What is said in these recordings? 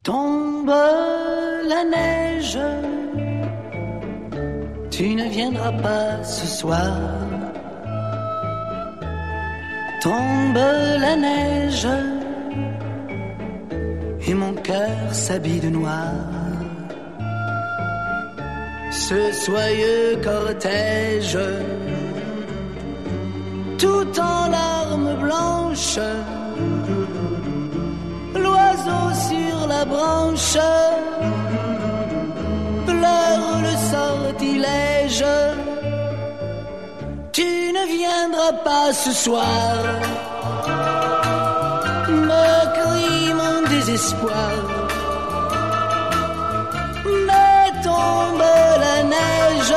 Tombe la neige, tu ne viendras pas ce soir. Tombe la neige, et mon cœur s'habille de noir. Ce soyeux cortège, tout en larmes blanches, l'oiseau sur la branche pleure le sortilège. Tu ne viendras pas ce soir, me crie mon désespoir. Mais tombe la neige,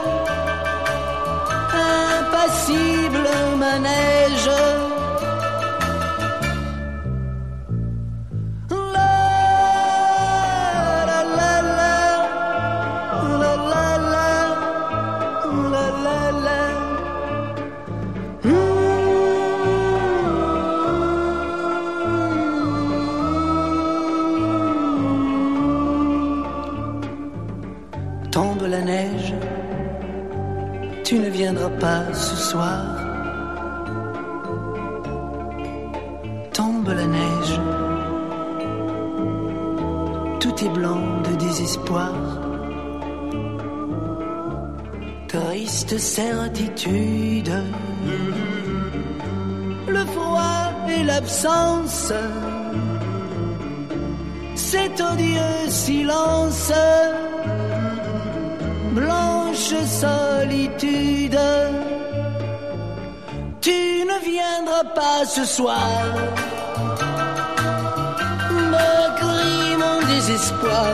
impassible manège. Tombe la neige, tu ne viendras pas ce soir. Tombe la neige, tout est blanc de désespoir. Triste certitude, le froid et l'absence, cet odieux silence. Blanche solitude, tu ne viendras pas ce soir, me crie mon désespoir.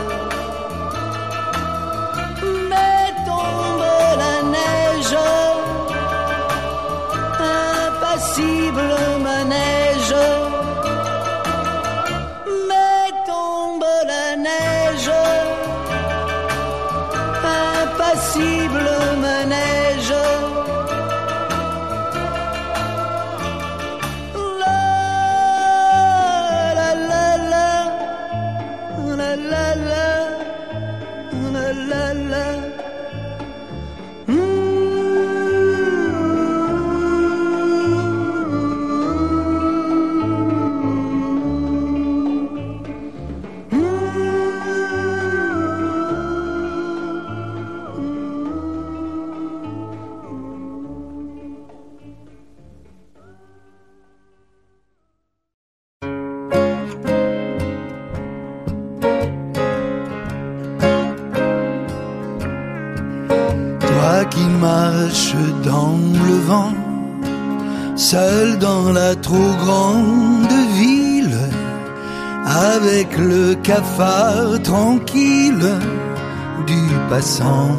Mais tombe la neige, impassible manège. Mais tombe la neige, impassible manège. La la la la, la la la, la la la. Qui marche dans le vent, seul dans la trop grande ville, avec le cafard tranquille du passant.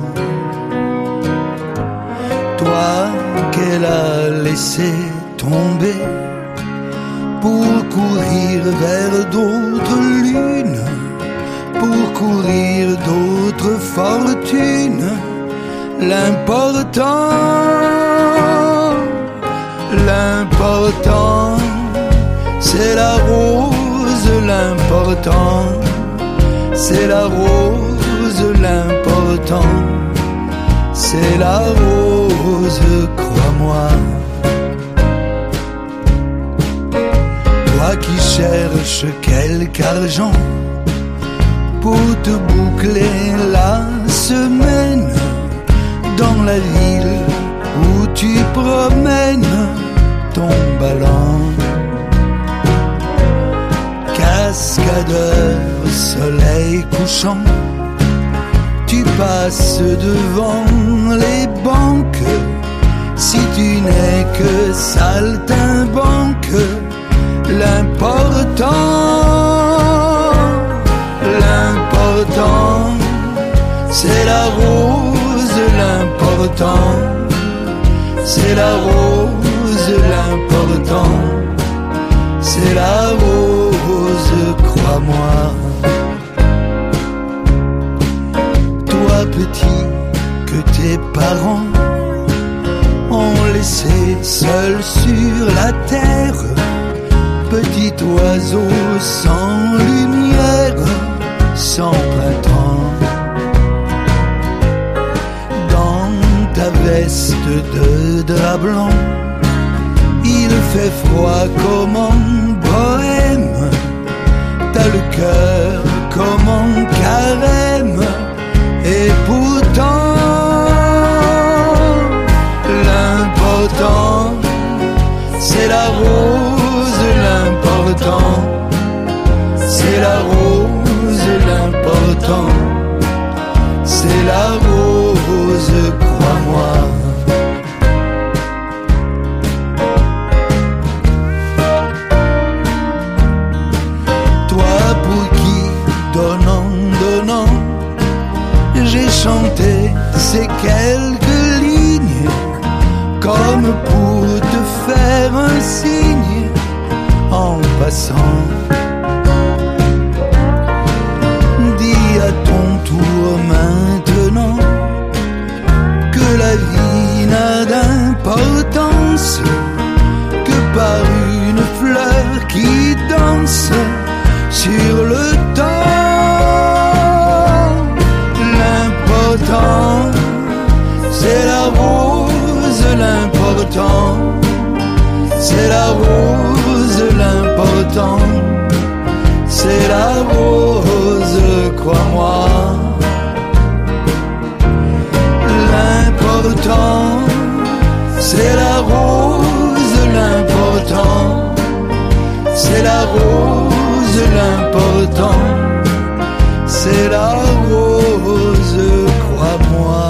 Toi qu'elle a laissé tomber pour courir vers d'autres lunes, pour courir d'autres fortunes. L'important, c'est la rose, l'important, c'est la rose, l'important, c'est la rose, crois-moi. Toi qui cherches quelque argent pour te boucler la semaine, dans la ville où tu promènes ton ballon. Cascadeur, soleil couchant, tu passes devant les banques. Si tu n'es que saltimbanque, l'important, c'est la rose, l'important, c'est la rose, l'important, c'est la rose, crois-moi. Toi petit, que tes parents ont laissé seul sur la terre, petit oiseau sans lumière, fait froid comme en bohème, t'as le cœur comme en carême, et pourtant l'important c'est la rose, l'important c'est la rose, l'important c'est la rose, crois-moi. Toi pour qui, donnant, donnant, j'ai chanté ces quelques lignes, comme pour te faire un signe en passant. Dis à ton tour maintenant que la vie n'a d'importance que par une fleur qui danse sur le temps. L'important c'est la rose, l'important c'est la rose, l'important c'est la rose, crois-moi. L'important c'est la rose, l'important c'est la rose, l'important c'est la rose, crois-moi.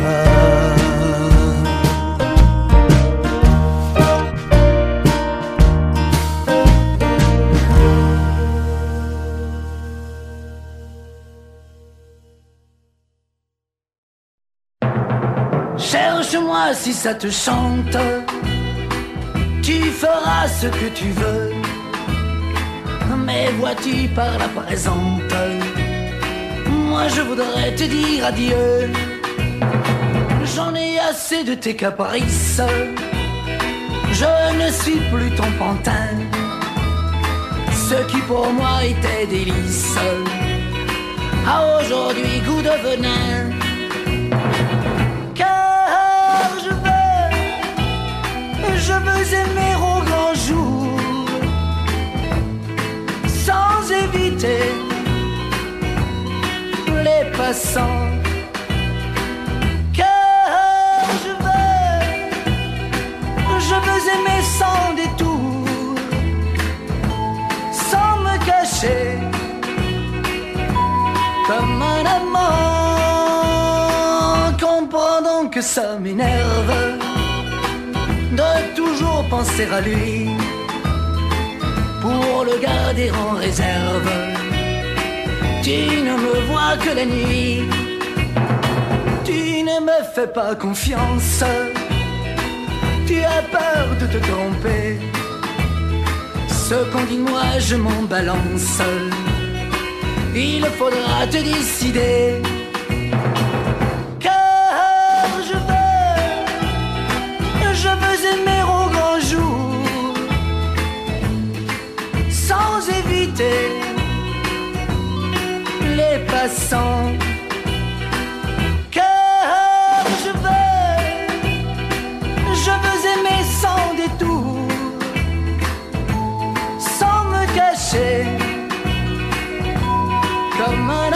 Cherche-moi si ça te chante, tu feras ce que tu veux. Mais vois-tu par la présente, moi je voudrais te dire adieu. J'en ai assez de tes caprices, je ne suis plus ton pantin. Ce qui pour moi était délice a aujourd'hui goût de venin. Car je veux aimer au grand jour, sans éviter les passants. Car je veux aimer sans détour, sans me cacher comme un amant. Comprends donc que ça m'énerve de toujours penser à lui, pour le garder en réserve. Tu ne me vois que la nuit, tu ne me fais pas confiance, tu as peur de te tromper. Ce qu'on dit de moi je m'en balance, il faudra te décider. Car je veux aimer au grand jour, sans éviter les passants. Car je veux aimer sans détour, sans me cacher comme un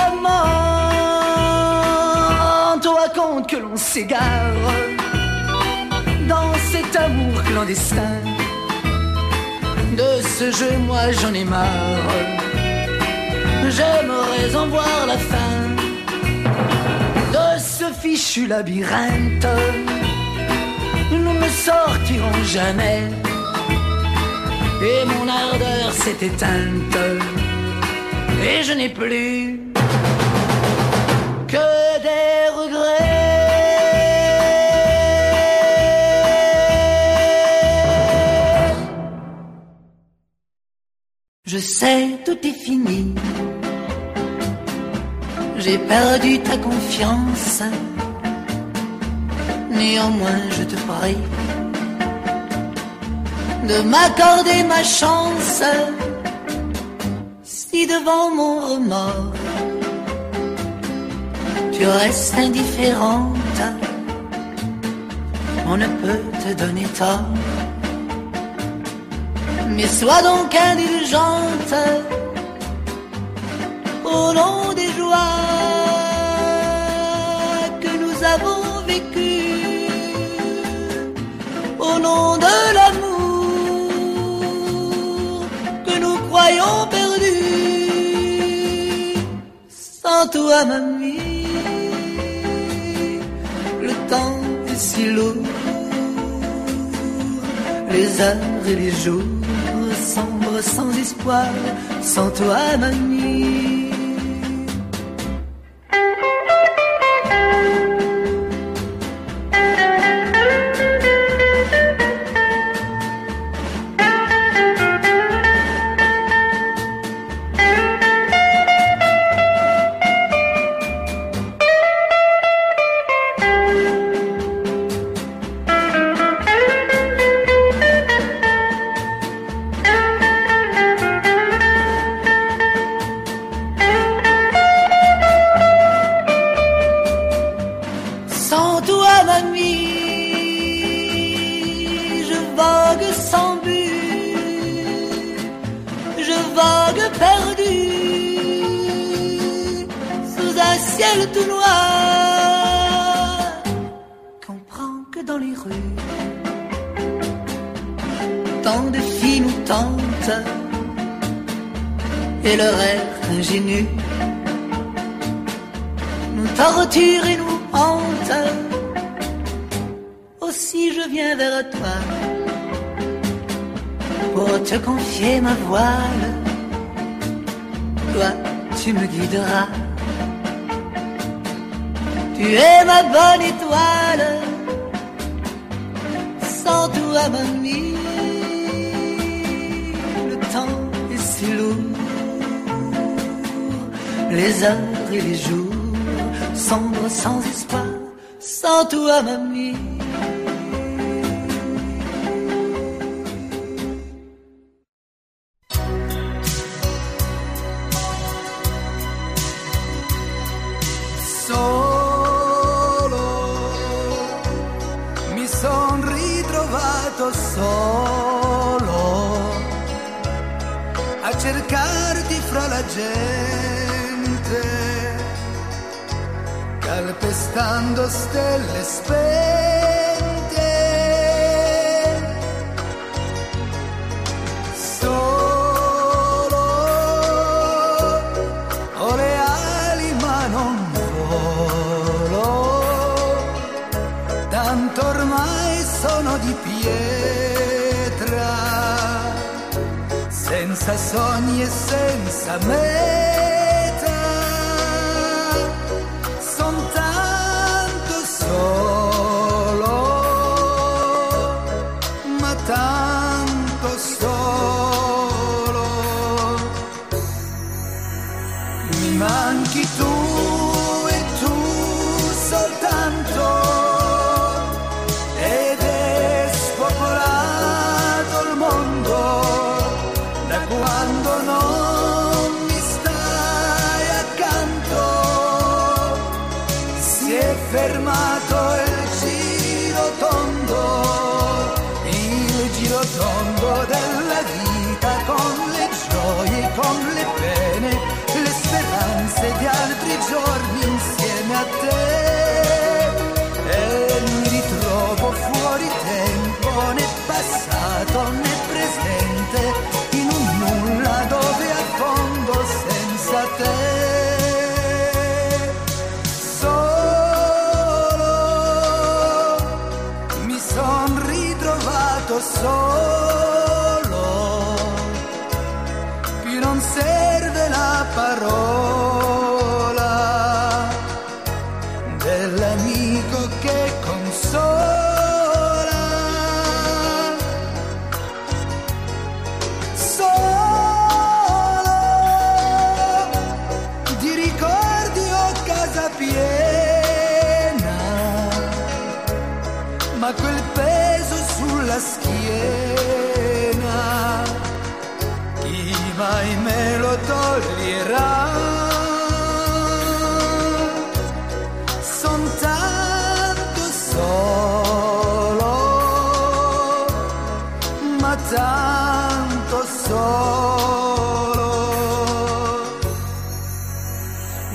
amant. Toi compte que l'on s'égare dans cet amour clandestin. De ce jeu moi j'en ai marre, j'aimerais en voir la fin de ce fichu labyrinthe. Nous ne sortirons jamais et mon ardeur s'est éteinte, et je n'ai plus que des regrets. Je sais, tout est fini, j'ai perdu ta confiance. Néanmoins, je te prie de m'accorder ma chance. Si devant mon remords tu restes indifférente, on ne peut te donner tort. Mais sois donc indulgente au nom des joies que nous avons vécues, au nom de l'amour que nous croyons perdu. Sans toi, mamie, le temps est si lourd, les heures et les jours sombres sans espoir. Sans toi, mamie. Tout noir, comprends que dans les rues, tant de filles nous tentent et leur air ingénu nous torture et nous hante. Aussi je viens vers toi pour te confier ma voile. Toi, tu me guideras. Tu es ma bonne étoile. Sans toi, mamie, le temps est si lourd, les heures et les jours sombres sans espoir. Sans toi, mamie. Solo a cercarti fra la gente, calpestando stelle spente. Solo ho le ali ma non volo, tanto ormai sono di pietra, senza sogni e senza meta. Son tanto solo, ma tanto solo. Mi manchi tu e tu soltanto. Quando non mi stai accanto, si è fermato il giro tondo della vita, con le gioie, con le pene, le speranze di altri giorni insieme a te. E mi ritrovo fuori tempo, né passato né presente, nulla dove affondo senza te. Solo mi son ritrovato solo, più non serve la parola dell'amico che consola. Ma quel peso sulla schiena, chi mai me lo toglierà? Son tanto solo, ma tanto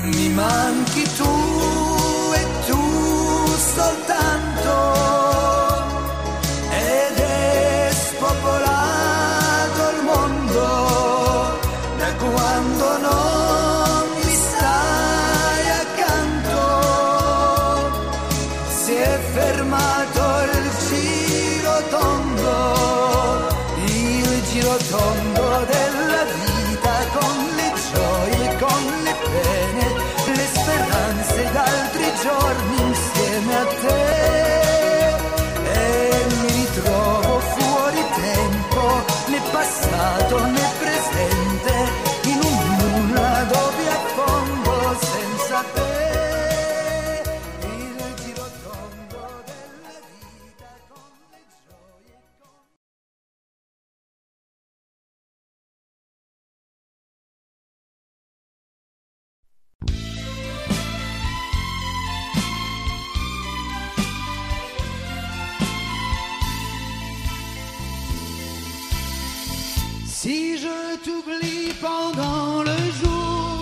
mi manchi tu e tu soltanto, ed è spopolato il mondo da quando non mi stai accanto. Si è fermato il giro tondo della vita, con le gioie, con le pene, le speranze d'altri giorni insieme a te. E mi ritrovo fuori tempo, né passato né presente, in un nulla dove affondo senza te. Il giro tondo della vita con le gioie. Si je t'oublie pendant le jour,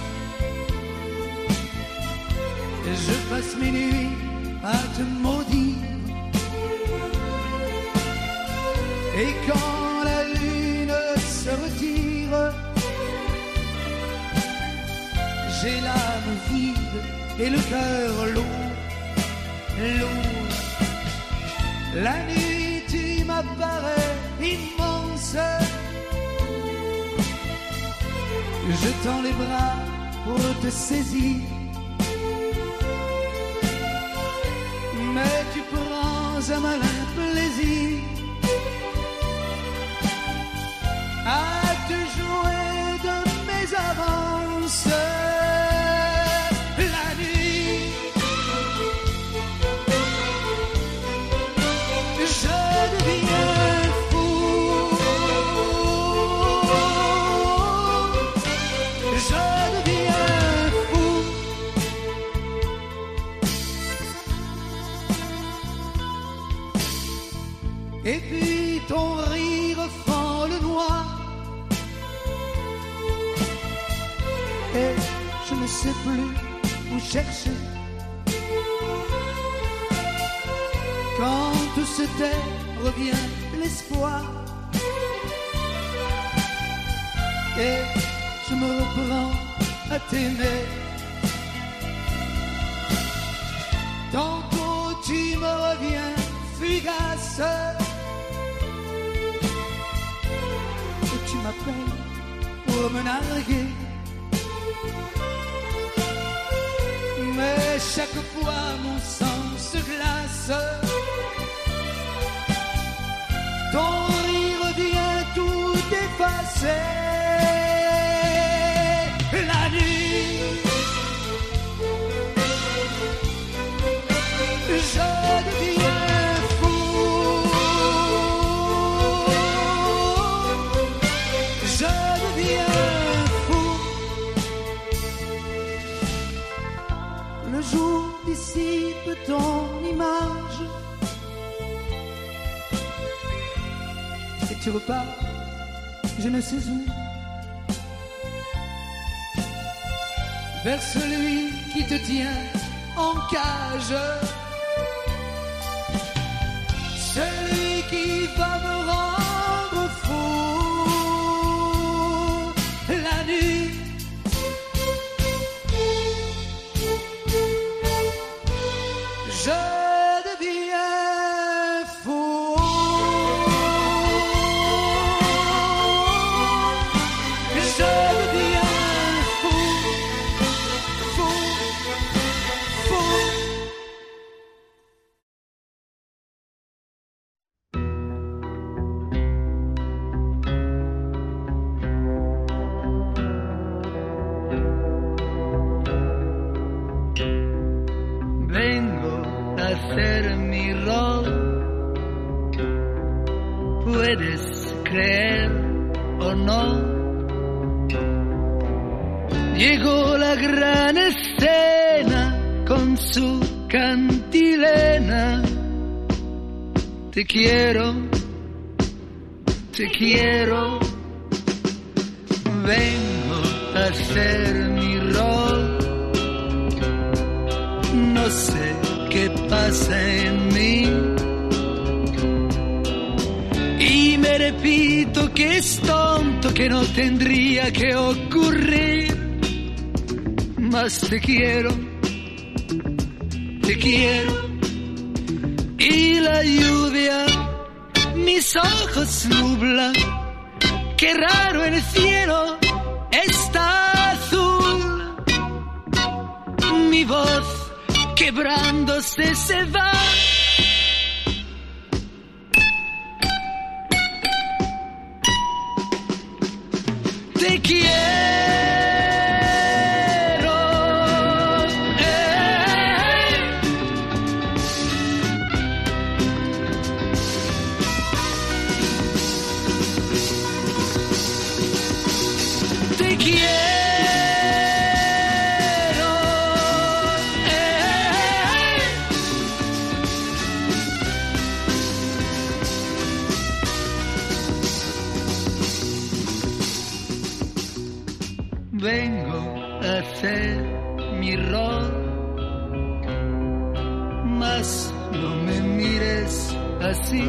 je passe mes nuits à te maudire. Et quand la lune se retire, j'ai l'âme vide et le cœur lourd, lourd. La nuit tu m'apparais immense, je tends les bras pour te saisir, mais tu prends un malin plaisir à te jouer de mes avances. La nuit, je deviens fou, je deviens fou. Et puis ton rire fend le noir, et je ne sais plus où chercher. Quand tout se tait, revient l'espoir, et je me reprends à t'aimer. Tantôt tu me reviens fugace, et tu m'appelles pour me narguer. Mais chaque fois mon sang se glace, ton rire vient tout effacer. La nuit, je deviens fou, je deviens fou. Le jour dissipe ton image et tu repars, je ne sais où, vers celui qui te tient en cage, celui qui va me rendre fou. La nuit, je deviens fou, je deviens fou, fou, fou. Vengo a hacer mi rol, puedes creer o no. Llegó la gran escena con su cantilena. Te quiero, te quiero. Vengo a hacer mi rol, sé qué pasa en mí. Y me repito que es tonto, que no tendría que ocurrir. Mas te quiero. Y la lluvia mis ojos nubla. Qué raro el cielo está azul. Mi voz quebrándose se va. Te quiero. Te quiero. Vengo a hacer mi rol, mas no me mires así.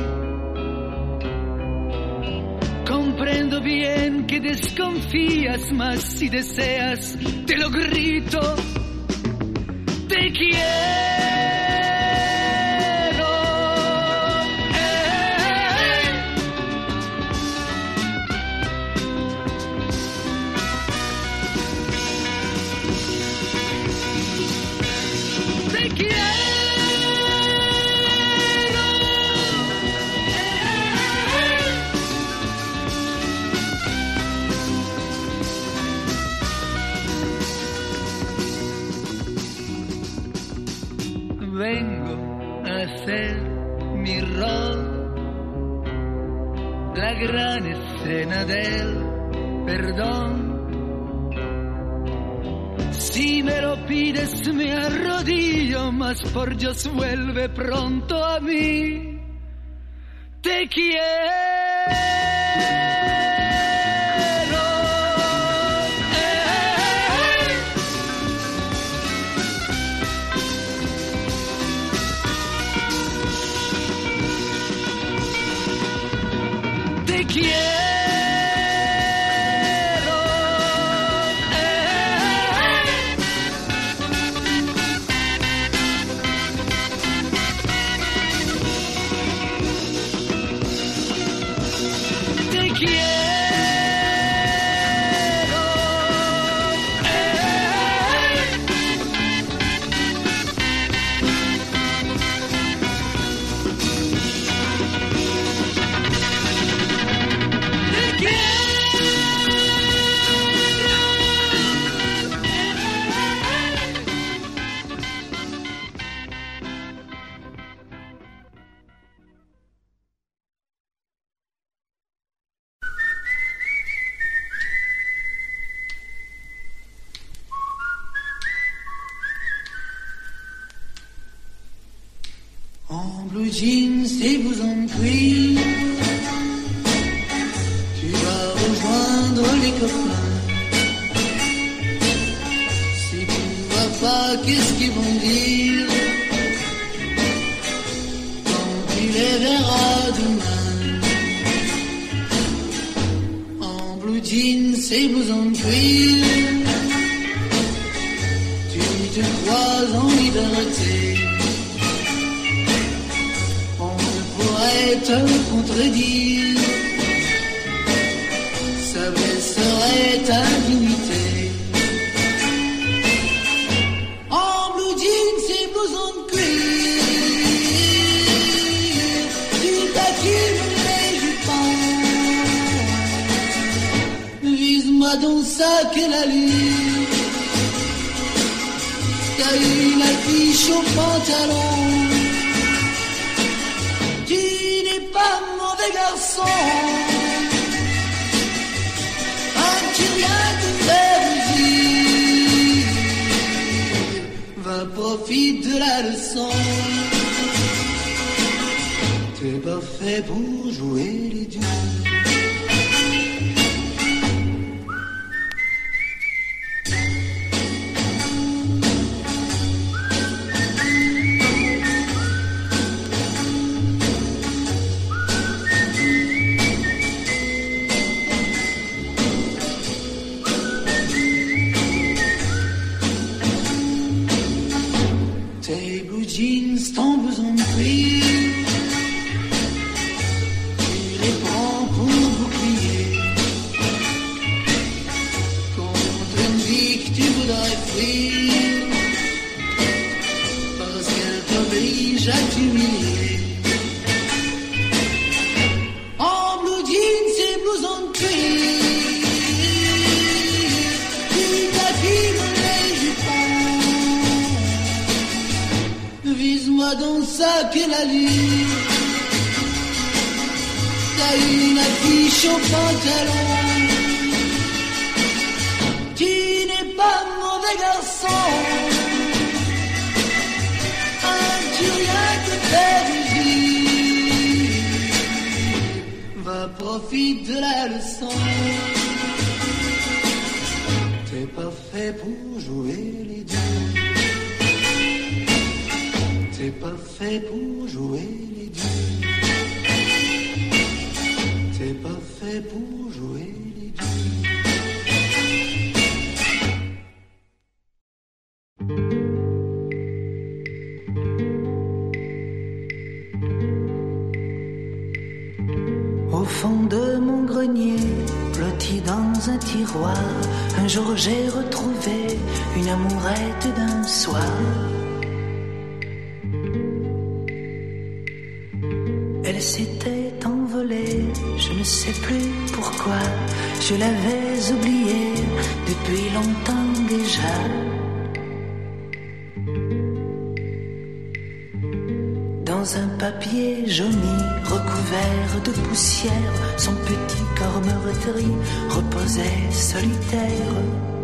Comprendo bien que desconfías, mas si deseas, te lo grito. Te quiero. Te quiero. Vengo a hacer mi rol, la gran escena del perdón. Si me lo pides me arrodillo, mas por Dios vuelve pronto a mí. Te quiero. Te quiero. Te quiero. En blue jeans et blouson en cuir, tu vas rejoindre les copains. Si tu ne vois pas, qu'est-ce qu'ils vont dire quand tu les verras demain? En blue jeans et blouson en cuir, tu te crois en liberté. Te contredire, ça blesserait ta dignité. En blue jeans et blouson de cuir, tu taquines les jupons. Vise-moi donc ça que la lune, t'as une affiche au pantalon. Mauvais garçon, as-tu rien de faire dire? Va, profite de la leçon. T'es pas fait pour jouer les dieux. t'offrir, parce qu'elle t'oblige à t'humilier. En blue jeans et blousons de cuir, tu t'affines les jupons. Vise-moi dans ça qu'elle allure. T'as une affiche au pantalon. Tu n'es pas mauvais garçon. Tu rien que faire vivre. Va profite de la leçon. T'es pas fait pour jouer les deux. T'es pas fait pour jouer les deux. T'es pas fait pour jouer les deux. Au fond de mon grenier, blotti dans un tiroir, un jour j'ai retrouvé une amourette d'un soir. Elle s'était envolée, je ne sais plus pourquoi, je l'avais oubliée depuis longtemps déjà. Dans un papier jauni, recouvert de poussière, son petit corps meurtri reposait solitaire.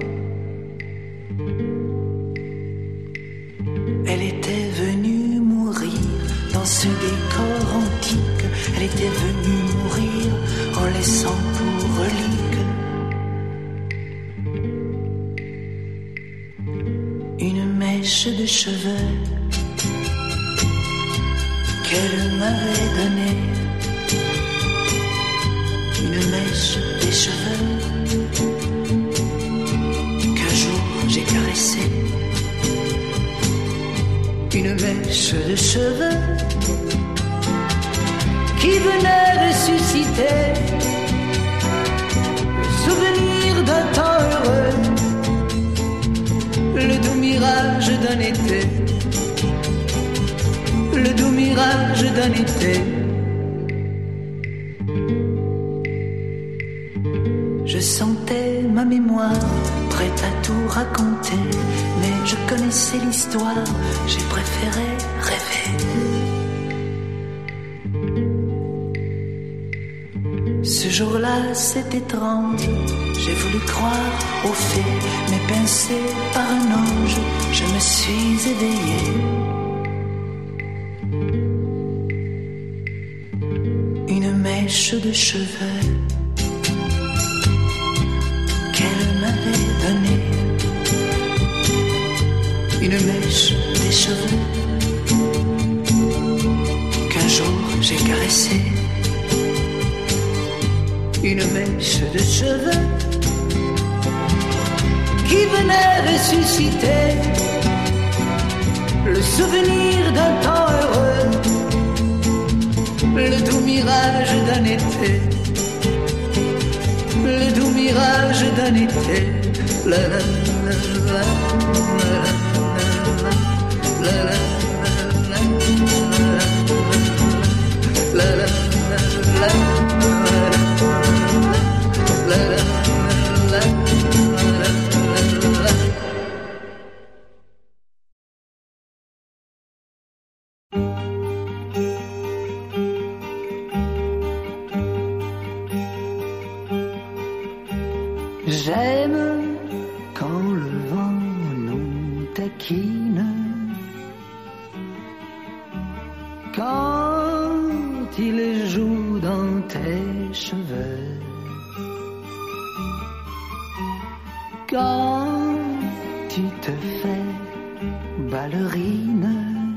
Elle était venue mourir dans ce décor antique. Elle était venue mourir en laissant pour relique une mèche de cheveux qu'elle m'avait donnée. Une mèche des cheveux qu'un jour j'ai caressée. Une mèche de cheveux qui venait ressusciter le souvenir d'un temps heureux, le doux mirage d'un été, le doux mirage d'un été. Je sentais ma mémoire prête à tout raconter, mais je connaissais l'histoire, j'ai préféré rêver. Ce jour-là, c'est étrange, j'ai voulu croire aux fées, mais pincé par un ange, je me suis éveillé. Une mèche de cheveux qu'elle m'avait donnée. Une mèche des cheveux qu'un jour j'ai caressée. Une mèche de cheveux qui venait ressusciter le souvenir d'un temps heureux, le doux mirage d'un été, le doux mirage d'un été. La la la la la la la la la la. J'aime quand le vent nous taquine, quand il joue dans tes cheveux, quand tu te fais ballerine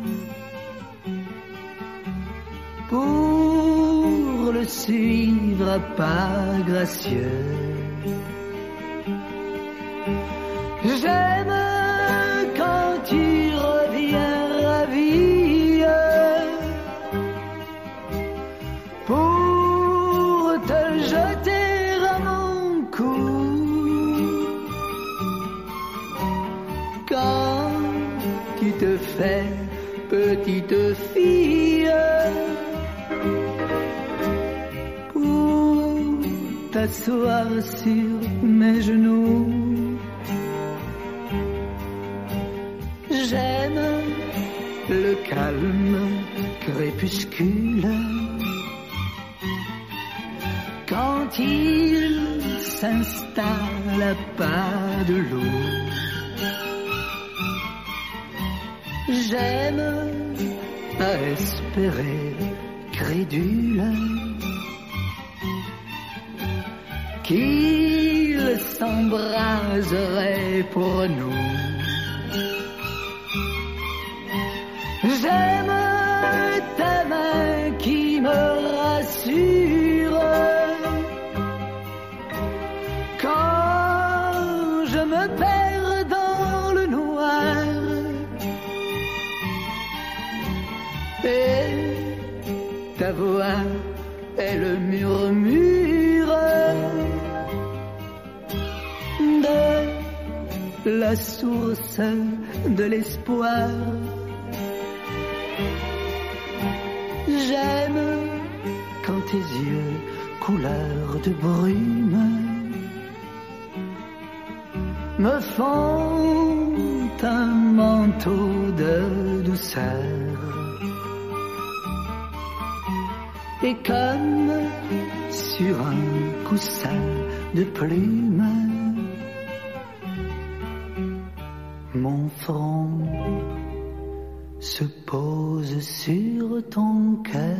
pour le suivre à pas gracieux. J'aime quand tu reviens ravi pour te jeter à mon cou. quand tu te fais petite fille pour t'asseoir sur mes genoux. J'aime le calme crépuscule quand il s'installe à pas de loup. J'aime à espérer crédule qu'il s'embraserait pour nous. J'aime ta main qui me rassure quand je me perds dans le noir. Et ta voix est le murmure de la source de l'espoir. J'aime quand tes yeux, couleur de brume, me font un manteau de douceur. Et comme sur un coussin de plumes, mon front se pose sur ton cœur.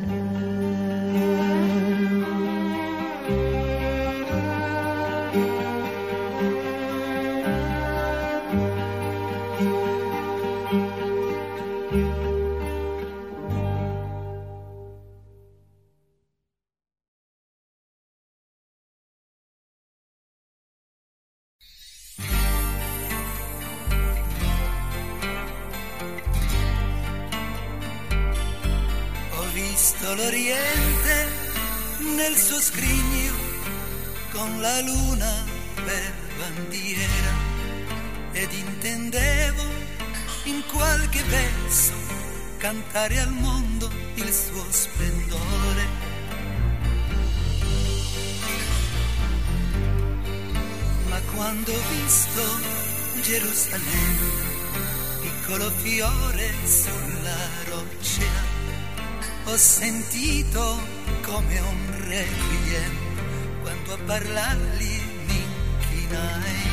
L'Oriente nel suo scrigno con la luna per bandiera ed intendevo in qualche verso cantare al mondo il suo splendore. Ma quando ho visto Gerusalemme, piccolo fiore sulla roccia, ho sentito come un requiem quando a parlargli mi inchinai.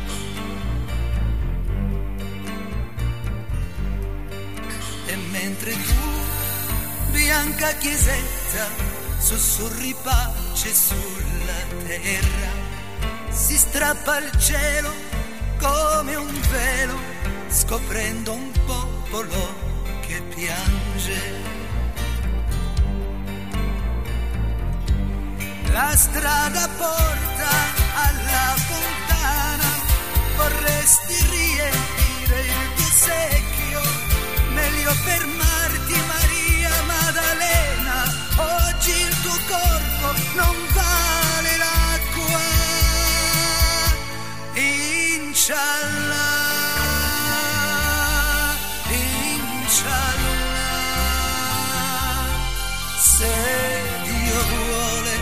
E mentre tu, bianca chiesetta, sussurri pace sulla terra, si strappa il cielo come un velo, scoprendo un popolo che piange. La strada porta alla fontana, vorresti riempire il tuo secchio, meglio fermarti Maria Maddalena, oggi il tuo corpo non vale l'acqua. Inshallah, inshallah, se Dio vuole.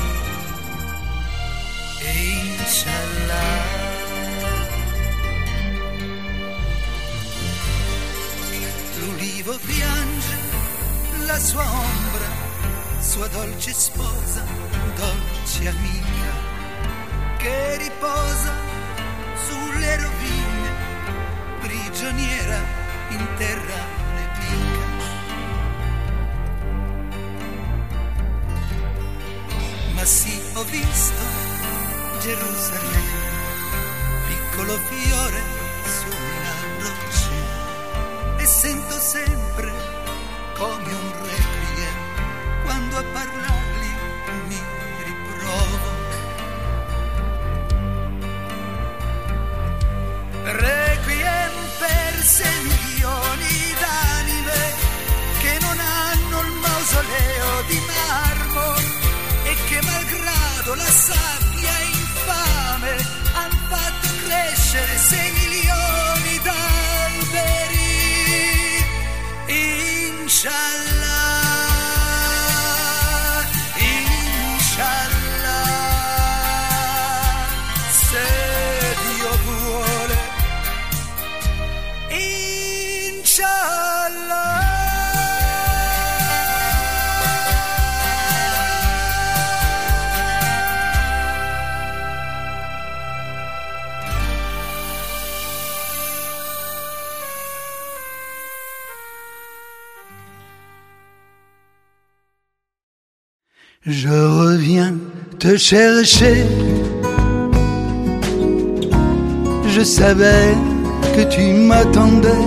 Inshallah. L'ulivo piange la sua ombra, sua dolce sposa, dolce amica, che riposa sulle rovine, prigioniera in terra nemica. Ma sì, ho visto Gerusalemme, piccolo fiore sulla roccia, e sento sempre come un requiem quando a parlargli mi riprovo. Requiem per 6 milioni d'anime che non hanno il mausoleo di marmo e che malgrado la sabbia infame han fatto crescere Je reviens te chercher. Je savais que tu m'attendais.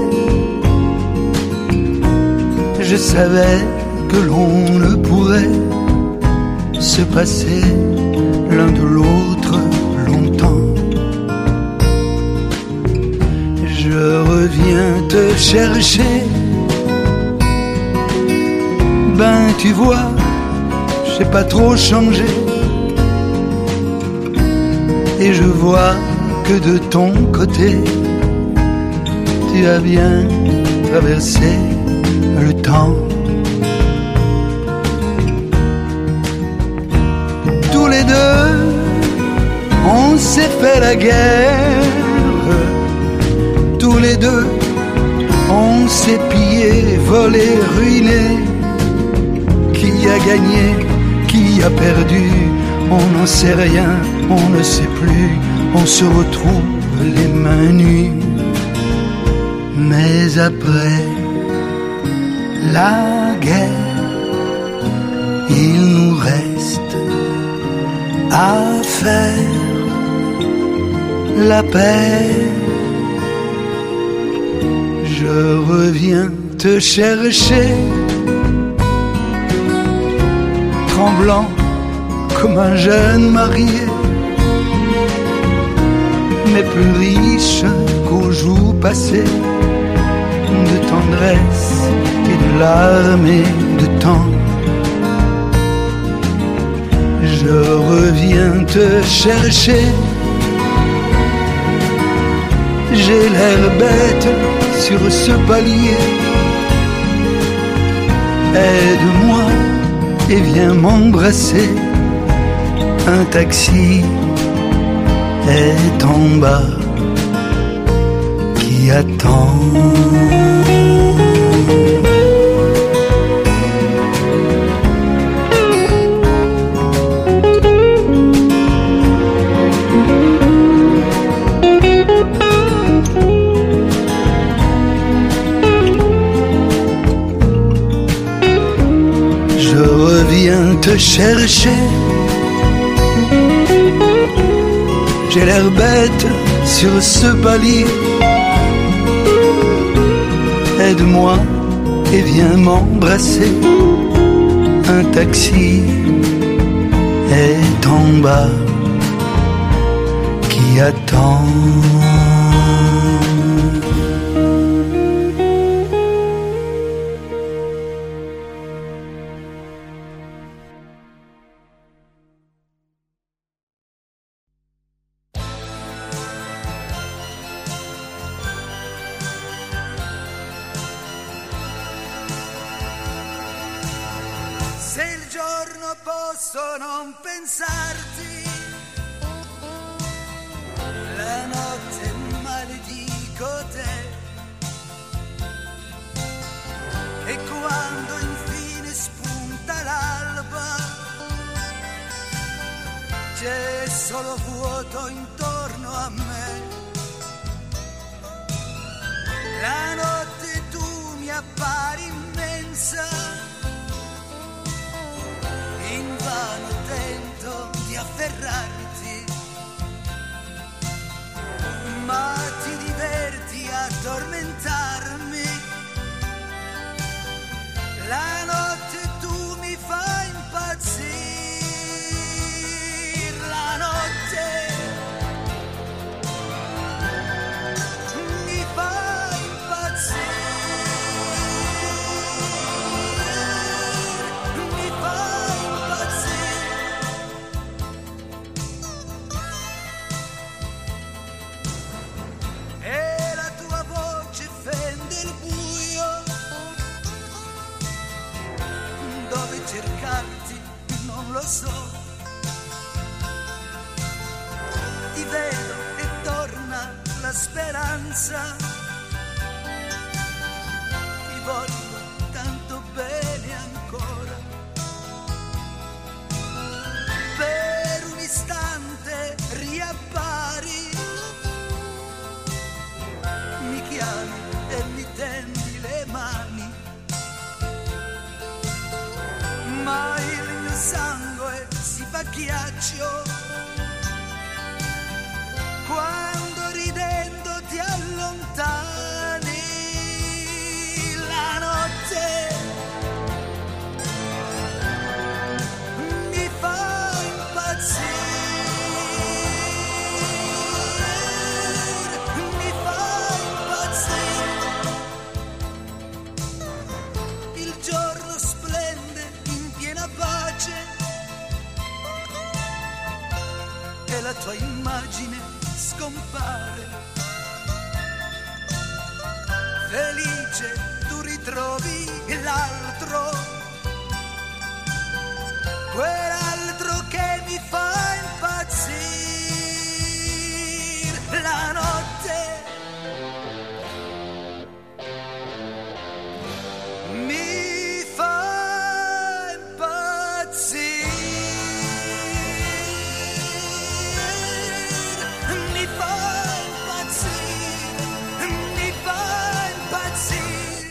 Je savais que l'on ne pourrait se passer l'un de l'autre longtemps. Je reviens te chercher. Ben tu vois, j'ai pas trop changé. Et je vois que de ton côté, tu as bien traversé le temps. Tous les deux, on s'est fait la guerre. Tous les deux, on s'est pillé, volé, ruiné. Qui a gagné, qui a perdu, on n'en sait rien, on ne sait plus. On se retrouve les mains nues. Mais après la guerre, il nous reste à faire la paix. Je reviens te chercher, tremblant comme un jeune marié, mais plus riche qu'aux jours passés, de tendresse et de larmes et de temps. Je reviens te chercher. J'ai l'air bête sur ce palier. Aide-moi et viens m'embrasser. Un taxi est en bas qui attend. Je reviens te chercher. J'ai l'air bête sur ce palier. Aide-moi et viens m'embrasser. Un taxi est en bas qui attend. Se il giorno posso non pensarti, la notte maledico te. E quando infine spunta l'alba, c'è solo vuoto intorno a me. La notte tu mi appari immensa, invano tento di afferrarti, ma ti diverti a tormentarmi. La notte tu mi fai impazzire, la notte mi fa impazzire. Cercarti non lo so, ti vedo e torna la speranza, ti voglio tanto bene ancora. Per un istante riappari, mi chiami e mi tendi le mani, ma il mio sangue impaccio quando ridendo ti allontani. La notte mi fa impazzire, mi fa impazzire. Il giorno splende in piena pace e la tua immagine scompare. Felice tu ritrovi l'altro, quell'altro che mi fa impazzire. La notte mi fa impazzire, mi fa impazzire, mi fa impazzire.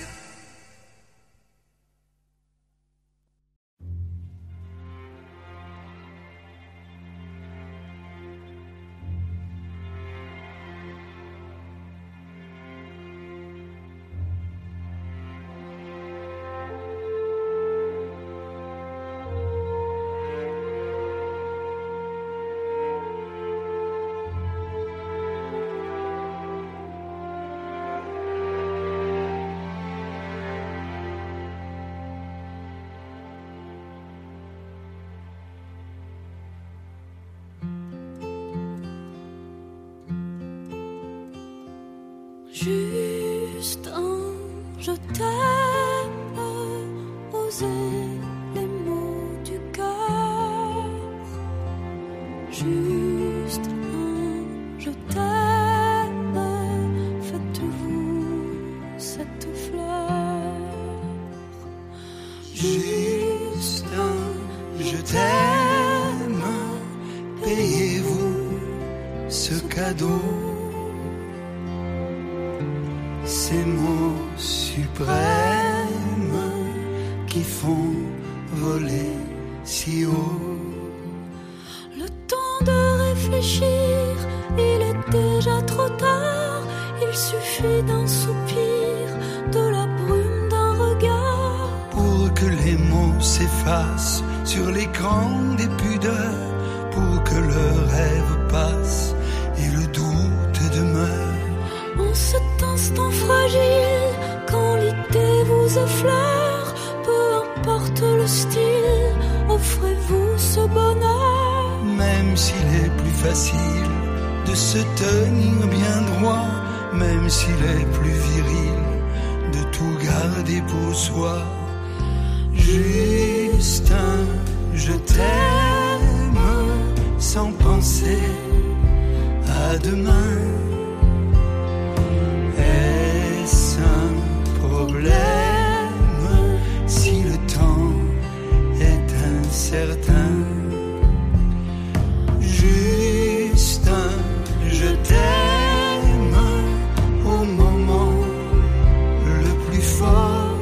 Juste un je t'aime, oser les mots du cœur. Juste un je t'aime, faites-vous cette fleur. Juste un je t'aime, payez-vous ce cadeau. Ces mots suprêmes qui font voler si haut. Le temps de réfléchir, il est déjà trop tard. Il suffit d'un soupir, de la brume d'un regard. Pour que les mots s'effacent sur l'écran des pudeurs, pour que le rêve passe et le doute demeure. En cet instant fragile, quand l'idée vous effleure, peu importe le style, offrez-vous ce bonheur. Même s'il est plus facile de se tenir bien droit, même s'il est plus viril de tout garder pour soi. Juste un je t'aime sans penser à demain. Est-ce un problème si le temps est incertain? Juste un je t'aime au moment le plus fort.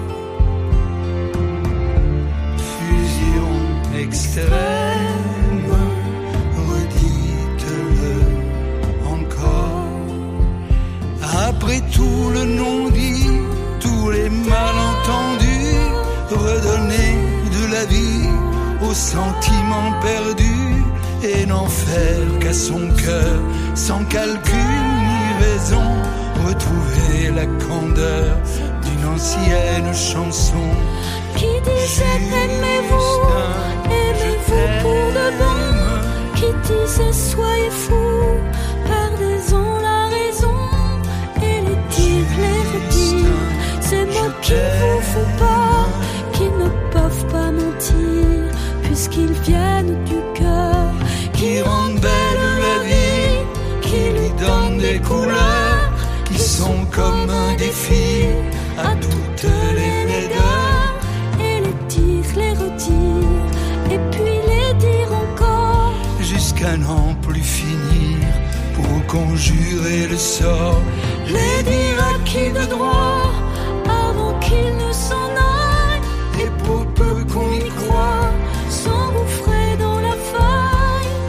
Fusion extrême, redites-le encore. Après tout le non-dit, tous les malentendus, redonner de la vie aux sentiments perdus et n'en faire qu'à son cœur, sans calcul ni raison, retrouver la candeur d'une ancienne chanson. Qui disait aimez-vous, aimez-vous pour de bon. Qui disait soyez fous, perdez-en la raison. Et les dire, les redire, ces mots qui vous font peur, qui ne peuvent pas mentir, puisqu'ils viennent du cœur. Qui rendent belle la vie, qui lui donnent des couleurs, qui sont comme un défi à toutes les laideurs. Et les dire, les redire, et puis les dire encore, jusqu'à n'en plus finir pour conjurer le sort. les dire à qui de droit, avant qu'il ne s'en aille. Et pour peu qu'on y croit, S'engouffrer dans la faille,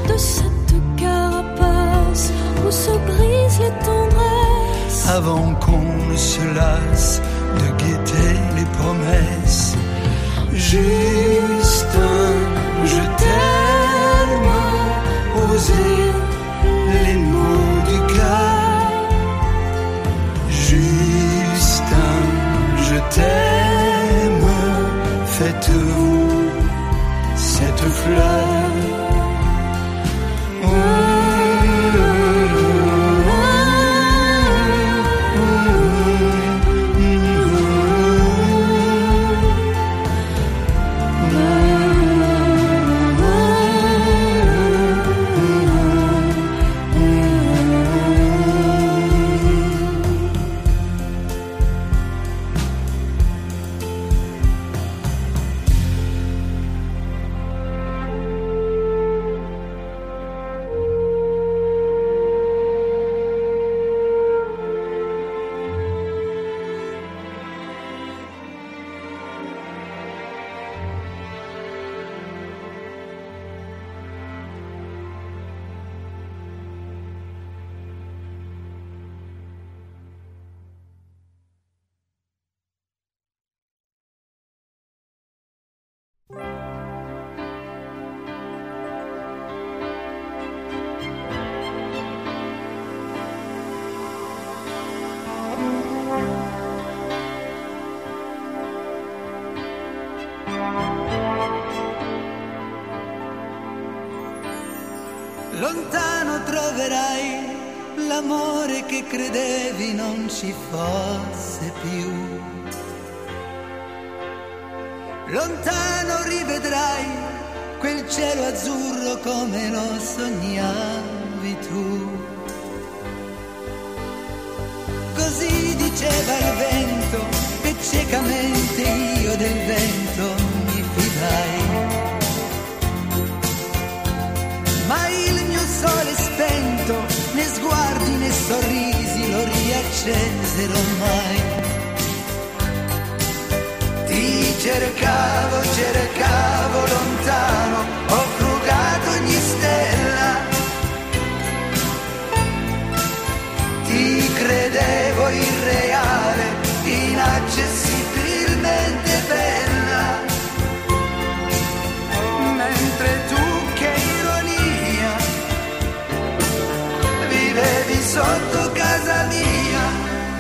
avant qu'on ne se lasse de guetter les promesses. Justin, je t'aime, oser les mots du cœur. Justin, je t'aime, faites-vous cette fleur. Lontano troverai l'amore che credevi non ci fosse più. Lontano rivedrai quel cielo azzurro come lo sognavi tu. Così diceva il vento e ciecamente io del vento mi fidai. Ma il mio sole spento, né sguardi né sorrisi lo riaccesero mai. Ti cercavo, cercavo lontano, ho frugato ogni stella. Ti credevo irreale, inaccessibilmente bella. Mentre tu, che ironia, vivevi sotto casa mia.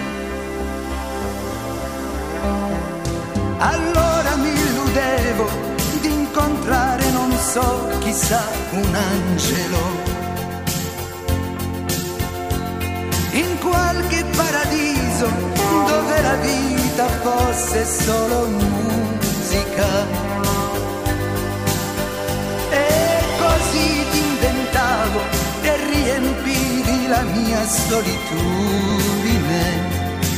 Allora mi illudevo di incontrare, non so, chissà, un angelo in qualche paradiso dove la vita fosse solo musica. E così ti inventavo e riempivi la mia solitudine.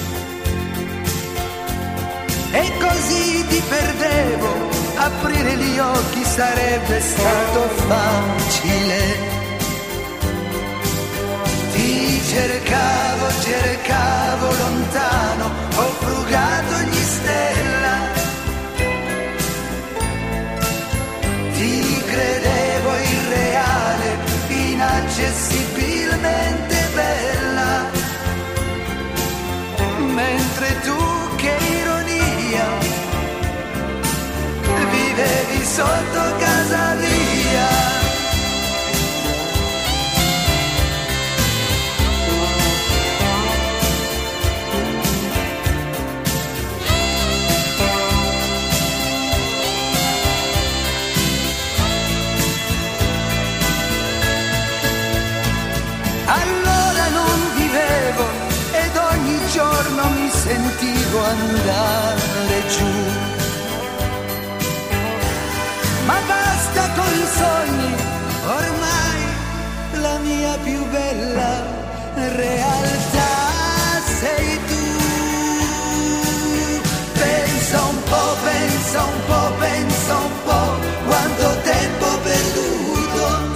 E così ti perdevo, aprire gli occhi sarebbe stato facile. Ti cercavo, cercavo lontano, ho frugato ogni stella. Ti credevo irreale, inaccessibilmente bella. Mentre tu, che ironia, vivevi sotto casa mia. Allora non vivevo ed ogni giorno mi sentivo andare giù. Ma basta con i sogni, ormai la mia più bella realtà sei tu. Pensa un po', pensa un po', pensa un po', quanto tempo perduto.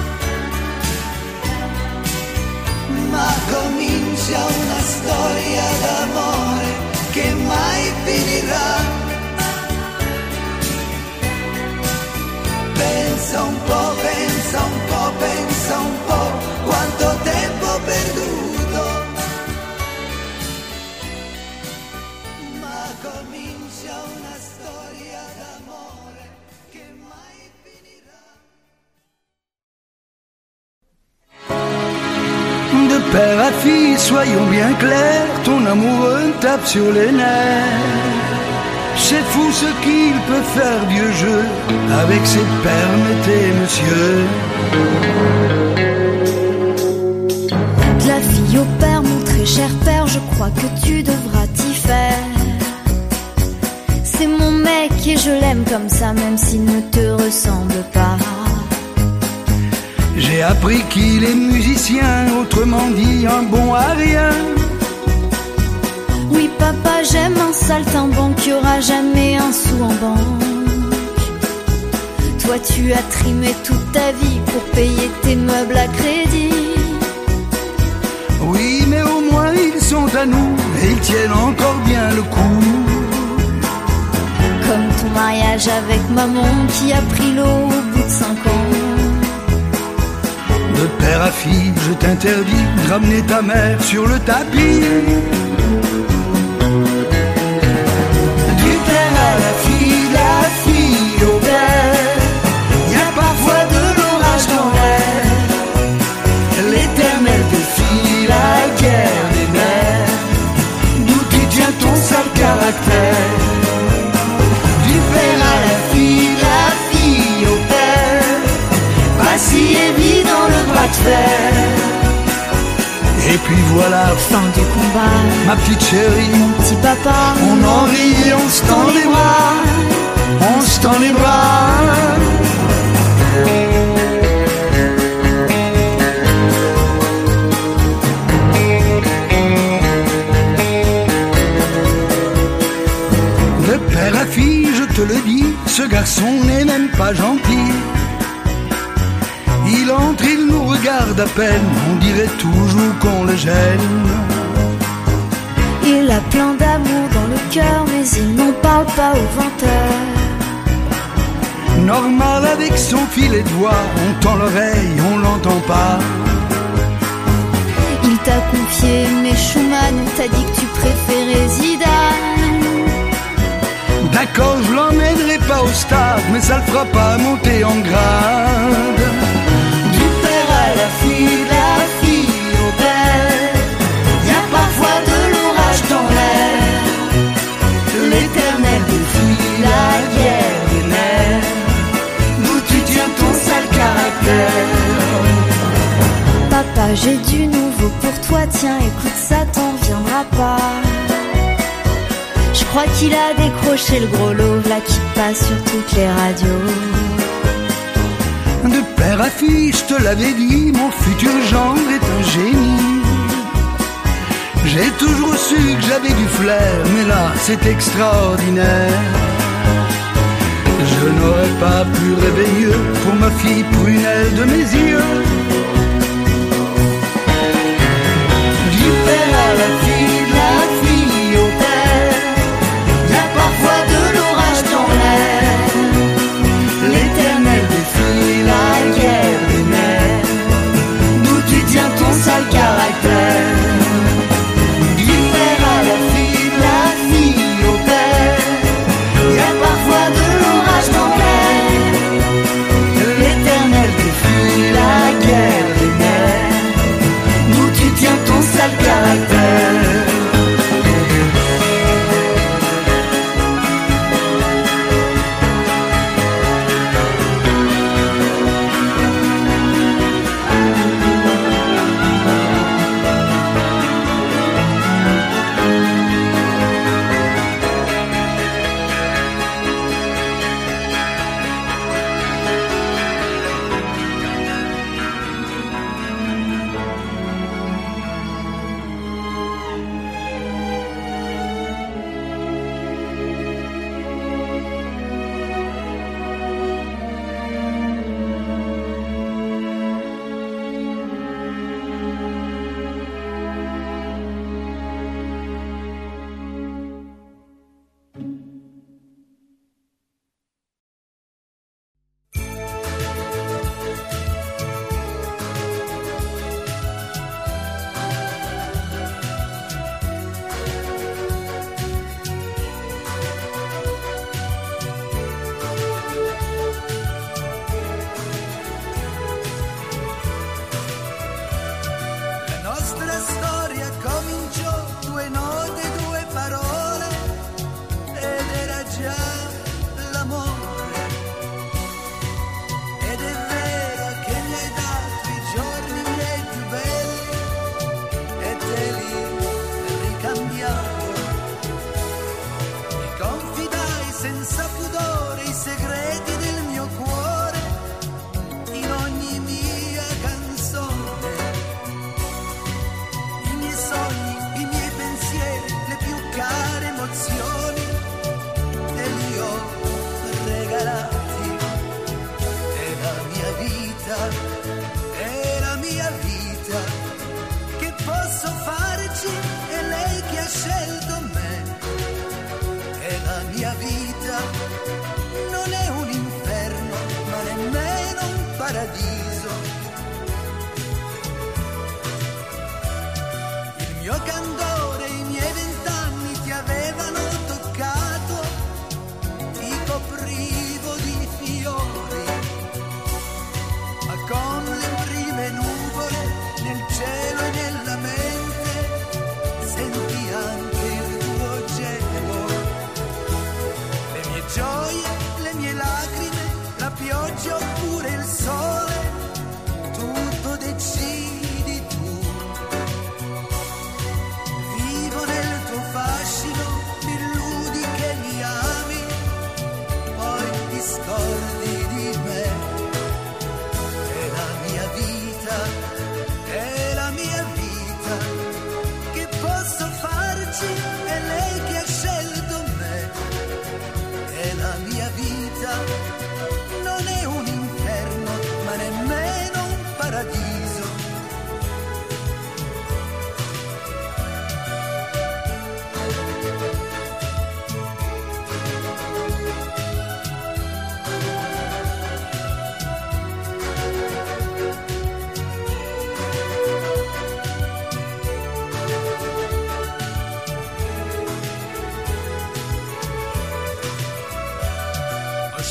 Ma comincia una storia d'amore che mai finirà. Pensa un po', pensa un po', pensa un po', quanto tempo perduto. comincia una storia d'amore che mai finirà. De père à fille, soyons bien clairs, ton amoureux tape sur les nerfs. C'est fou ce qu'il peut faire, vieux jeu, avec ses permettez, monsieur. De la fille au père, mon très cher père, je crois que tu devras t'y faire. C'est mon mec et je l'aime comme ça, même s'il ne te ressemble pas. J'ai appris qu'il est musicien, autrement dit un bon à rien. Oui papa, j'aime un saltimbanque qui aura jamais un sou en banque. Toi tu as trimé toute ta vie pour payer tes meubles à crédit. Oui mais au moins ils sont à nous et ils tiennent encore bien le coup. Comme ton mariage avec maman qui a pris l'eau au bout de 5 ans. De père à fille, je t'interdis de ramener ta mère sur le tapis. Du père à la fille au père, y a parfois de l'orage dans l'air. L'éternel défie la guerre des mers. D'où tu tiens ton sale caractère? Du père à la fille au père, pas si évident le bras de fer. Et puis voilà, Fin du combat, ma petite chérie, mon petit papa. on en rit, on se tend les bras, on se tend les bras. De père à fille, je te le dis, ce garçon n'est même pas gentil. Il entre, il nous regarde à peine, on dirait toujours qu'on le gêne. Il a plein d'amour dans le cœur, mais il n'en parle pas aux 20h. Normal avec son filet de voix, on tend l'oreille, on l'entend pas. Il t'a confié mes Schumann, t'a dit que tu préférais Zidane. D'accord, je l'emmènerai pas au stade, mais ça le fera pas monter en grade. Du père à la fille au père, y a parfois de l'orage dans l'air. L'éternel défie la guerre des nerfs. D'où tu tiens ton sale caractère? Papa, j'ai du nouveau pour toi, tiens, écoute ça, t'en reviendras pas. Je crois qu'il a décroché le gros lot, là qui passe sur toutes les radios. De père à fille, je te l'avais dit, mon futur gendre est un génie. J'ai toujours su que j'avais du flair, mais là c'est extraordinaire. Je n'aurais pas pu rêver mieux pour ma fille prunelle de mes yeux. Du père à la fille au père, y a parfois de l'orage dans l'air. L'éternel défie la guerre des mers. D'où tu tiens ton sale caractère? Du père à la fille au père, y a parfois de l'orage dans l'air. L'éternel défie la guerre des mers. D'où tu tiens ton sale caractère?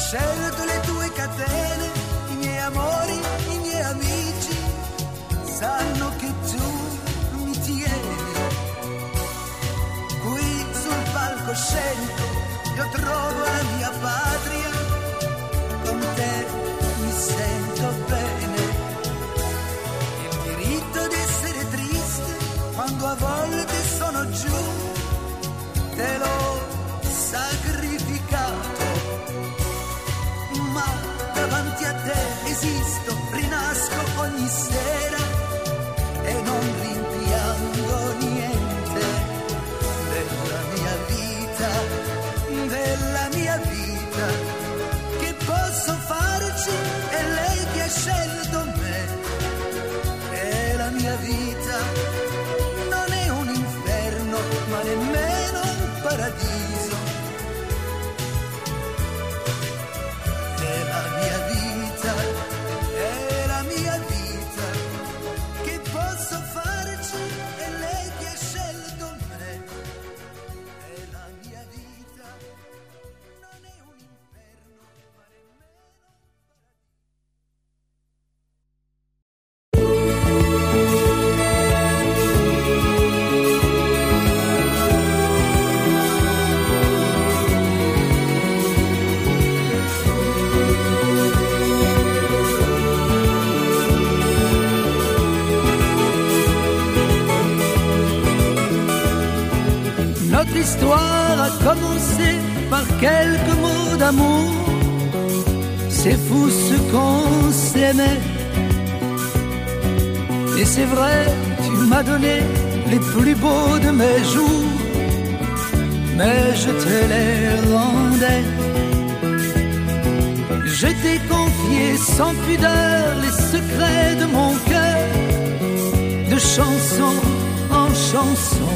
scelto le tue catene, i miei amori, i miei amici sanno che tu mi tieni. Qui sul palcoscenico io trovo la mia patria, con te mi sento bene. Il diritto di essere triste quando a volte sono giù, te l'ho sacrificato, ma davanti a te esisto, rinasco ogni sera e non rimpiango niente della mia vita, che posso farci, è lei che ha scelto me, e la mia vita non è un inferno, ma nemmeno un paradiso. È la mia vita, che posso farci, è lei che ha scelto me, è la mia vita, non è un inferno, ma nemmeno Notre histoire a commencé par quelques mots d'amour. C'est fou ce qu'on s'aimait. Et c'est vrai, tu m'as donné les plus beaux de mes jours, mais je te les rendais. Je t'ai confié sans pudeur les secrets de mon cœur, de chanson en chanson.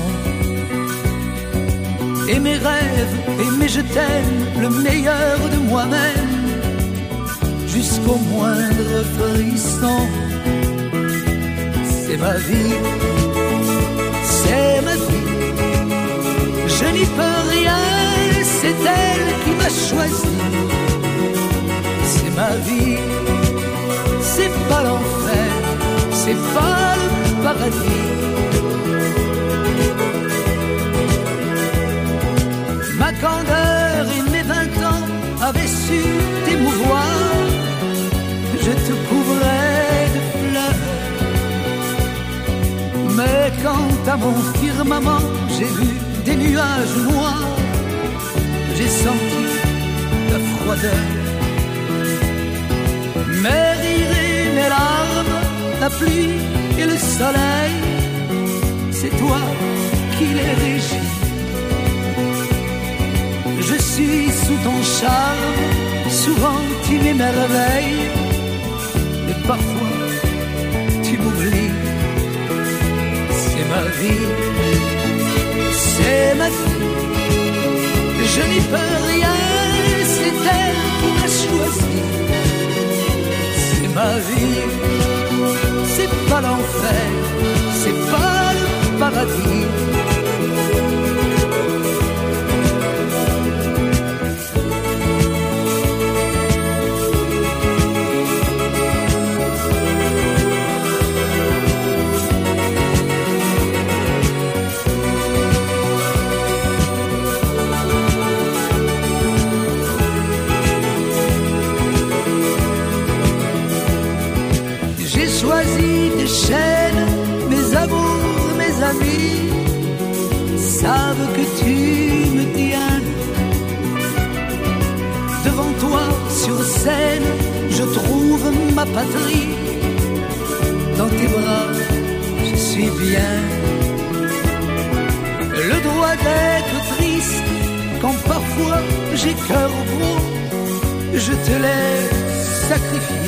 Et mes rêves, et mes je t'aime, le meilleur de moi-même, jusqu'au moindre frisson. C'est ma vie, c'est ma vie, je n'y peux rien, c'est elle qui m'a choisi. C'est ma vie, c'est pas l'enfer, c'est pas le paradis. Ma candeur et mes 20 ans avaient su t'émouvoir, je te couvrais de fleurs. Mais quand à mon firmament j'ai vu des nuages noirs, j'ai senti ta froideur. Mes rires et mes larmes, la pluie et le soleil, c'est toi qui les régis. Je suis sous ton charme, souvent tu m'émerveilles, mais parfois tu m'oublies. C'est ma vie, c'est ma vie, je n'y peux rien, c'est elle qui m'a choisi. C'est ma vie, c'est pas l'enfer, c'est pas le paradis. Choisi tes chaînes, mes amours, mes amis savent que tu me tiens. Devant toi sur scène, je trouve ma patrie. Dans tes bras, je suis bien. Le droit d'être triste quand parfois j'ai cœur gros, je te l'ai sacrifié.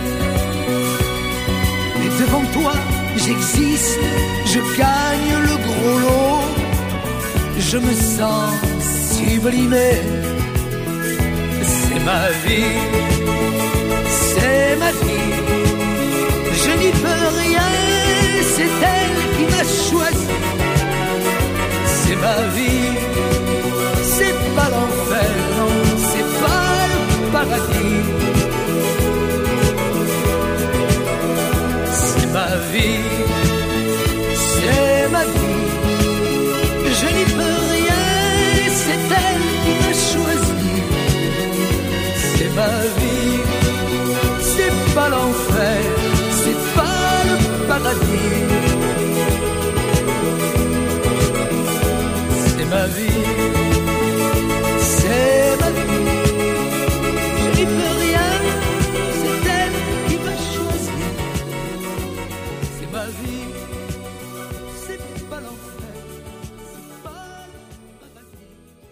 Devant toi, j'existe, je gagne le gros lot, je me sens sublimé. C'est ma vie, c'est ma vie, je n'y peux rien, c'est elle qui m'a choisi. C'est ma vie, c'est pas l'enfer, non, c'est pas le paradis. C'est ma vie, je n'y peux rien, c'est elle qui m'a choisi. C'est ma vie, c'est pas l'enfer, c'est pas le paradis.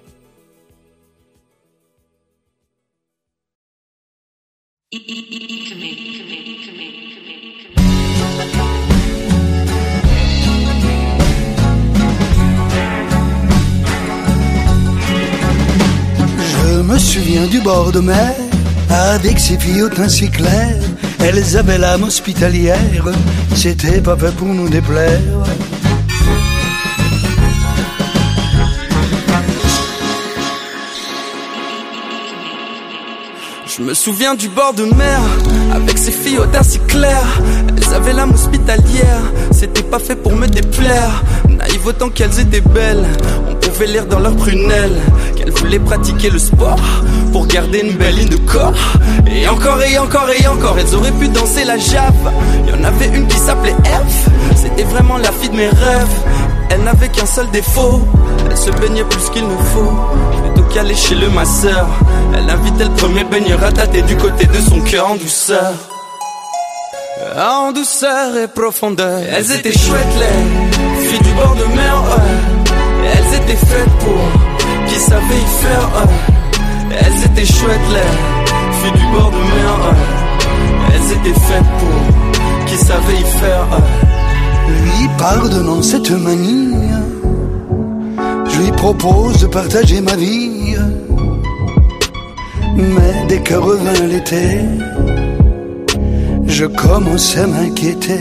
Je me souviens du bord de mer, avec ses filles au teint si clair. Elles avaient l'âme hospitalière, c'était pas fait pour nous déplaire. Je me souviens du bord de mer, avec ses filles au teint si clair. Elles avaient l'âme hospitalière, c'était pas fait pour me déplaire. Naïves autant qu'elles étaient belles, on pouvait lire dans leurs prunelles qu'elles voulaient pratiquer le sport pour garder une belle ligne de corps. Et encore et encore et encore, elles auraient pu danser la jave. Y'en avait une qui s'appelait F, c'était vraiment la fille de mes rêves. Elle n'avait qu'un seul défaut, elle se baignait plus qu'il ne faut. Plutôt qu'aller chez le masseur, elle invitait le premier baigneur à tâter du côté de son cœur en douceur. En douceur et profondeur, elles étaient chouettes les filles du bord de mer, ouais. Elles étaient faites pour qui savait y faire, ouais. Elles étaient chouettes les filles du bord de mer, ouais. Elles étaient faites pour qui savait y faire, ouais. Lui pardonnant cette manie, je lui propose de partager ma vie. Mais dès que revint l'été, je commençais à m'inquiéter.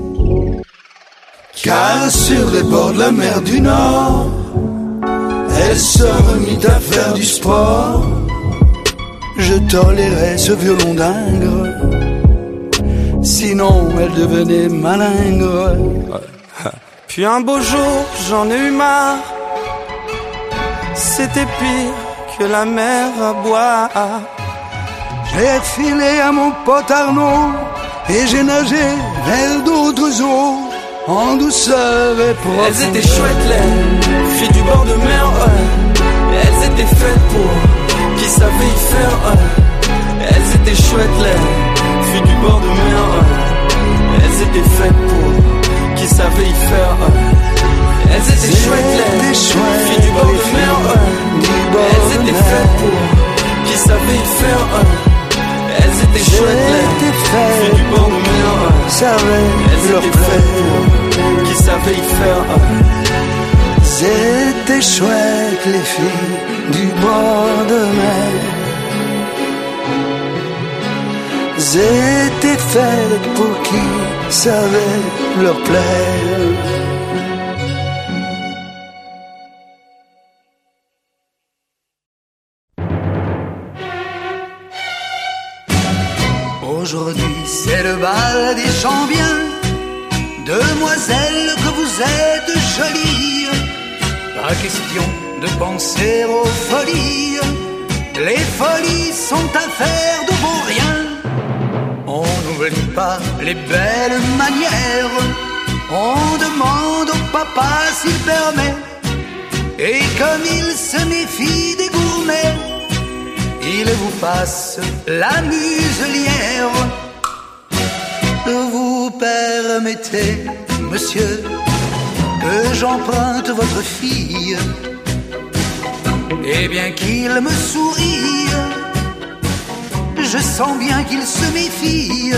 Car sur les bords de la mer du Nord, elle se remit à faire du sport. Je tolérais ce violon d'ingre, sinon elle devenait malingre. Puis un beau jour, j'en ai eu marre. C'était pire que la mer à boire. J'ai filé à mon pote Arnaud et j'ai nagé vers d'autres eaux en douceur et profondeur. Elles étaient chouettes les filles du bord de mer, ouais. Elles étaient faites pour qui savait y faire, ouais. Elles étaient chouettes les filles du bord de mer, ouais. Elles étaient faites pour qui savait y faire, ouais. Elles étaient chouettes les filles du bord de mer, ouais. Elles étaient faites pour qui savait y faire, ouais. Elles étaient chouettes les filles du bord de mer, ouais. Elles étaient faites pour qui savait y faire, ouais. C'était chouette les filles du bord de mer. C'était faites pour qui savait leur plaire. Aujourd'hui c'est le bal des gens bien. Demoiselles que vous êtes jolies, pas question de penser aux folies. Les folies sont affaires de beau rien. On n'oublie pas les belles manières. On demande au papa s'il permet. Et comme il se méfie des gourmets, il vous passe la muselière. Vous permettez, monsieur, que j'emprunte votre fille. Et bien qu'il me sourie, je sens bien qu'il se méfie.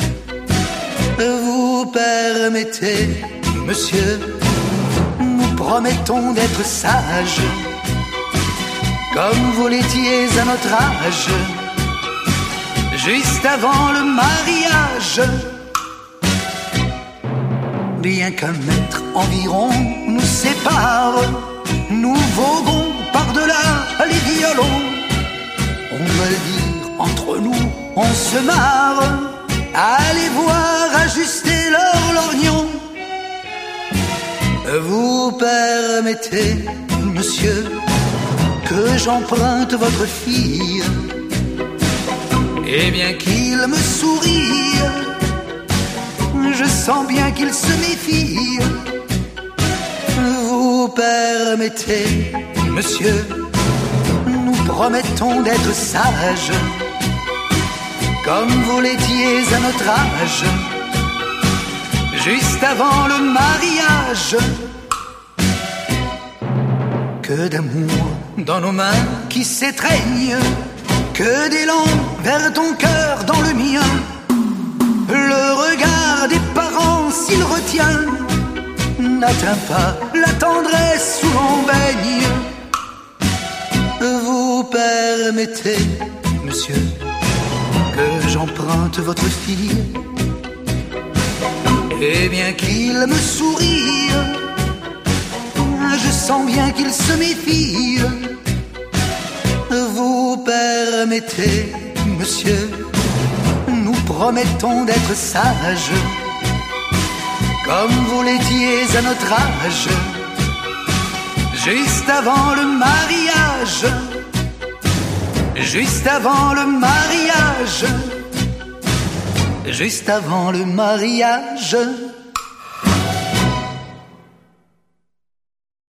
Vous permettez, monsieur, nous promettons d'être sages, comme vous l'étiez à notre âge, juste avant le mariage. Bien qu'un mètre environ nous sépare, nous voguons par-delà les violons. On veut dire entre nous, on se marre. Allez voir ajuster leur lorgnon. Vous permettez, monsieur, que j'emprunte votre fille. Et bien qu'il me sourie, je sens bien qu'il se méfie. Vous permettez, monsieur, nous promettons d'être sages, comme vous l'étiez à notre âge, juste avant le mariage. Que d'amour dans nos mains qui s'étreignent, que d'élan vers ton cœur dans le mien. Le regard des parents, s'il retient, n'atteint pas la tendresse où l'on baigne. Vous permettez, monsieur, que j'emprunte votre fille, et bien qu'il me sourie, je sens bien qu'il se méfie. Vous permettez, monsieur, nous promettons d'être sages, comme vous l'étiez à notre âge, juste avant le mariage, juste avant le mariage, juste avant le mariage.